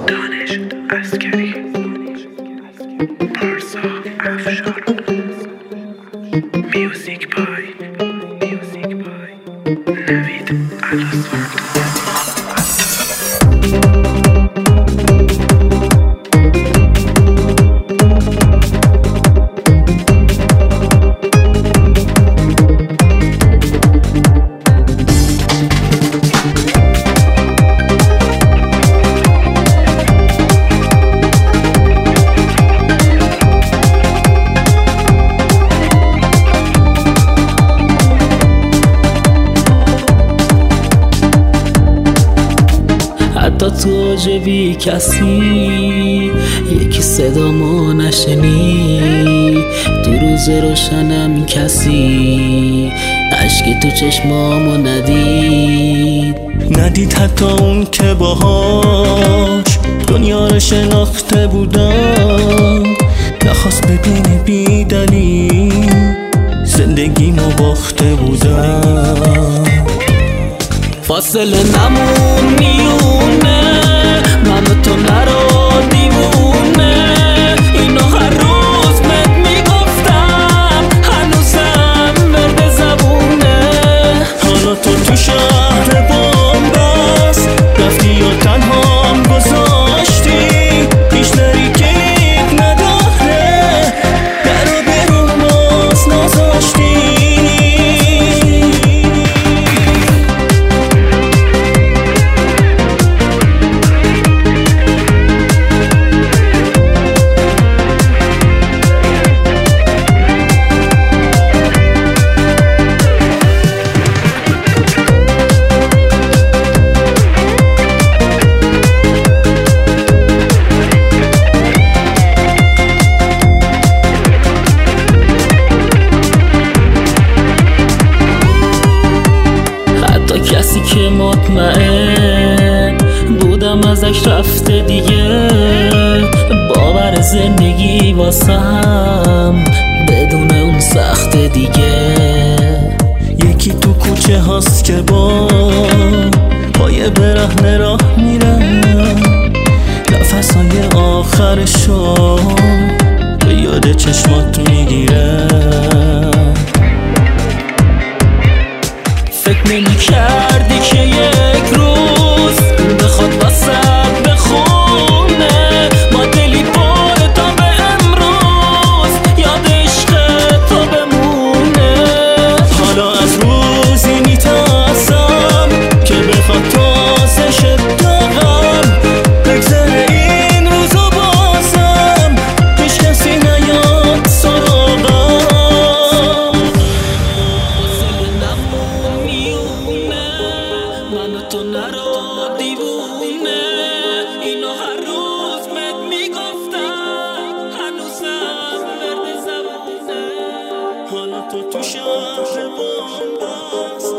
دانش عسکری، پارسا افشار، میوزیک بای نوید علاسوان. حتی تو جوی کسی یکی صدامو نشنی، تو روز روشنم کسی عشقی تو چشمامو ندید حتی اون که باهاش دنیا رو شناخته بودم، نخواست ببینه بی دلیل زندگیمو باخته بودم. فاصله نمون میونه من و تو، نرو دیوونه، اینو هر روز بهت میگفتم هنوزم ورد زبونه. حالا تو شهر بامبست رفتی و تنهام گذاشتی، بیشتری کلیک نداره درو بیرون باز نذاشتی. کسی که مطمئن بودم ازش رفته دیگه، باور زندگی واسم بدون اون سخت دیگه. یکی تو کوچه هاست که با پای برهنه راه میره، نفسای آخرشو به یاد چشمات میگیره. فکر نمی کردی که یک روز بخواد واسد بخونه، با دلی پر تا به امروز یاد عشق تو بمونه. حالا از روزی میترسم که بخواد تازه شد داغم، بگذره این روزو بازم هیچ کسی نیاد سراغم. من و تو نرو دیوونه، اینو هر روز بهت میگفتم هنوزم ورد زبونه. حالا تو شهر بامبست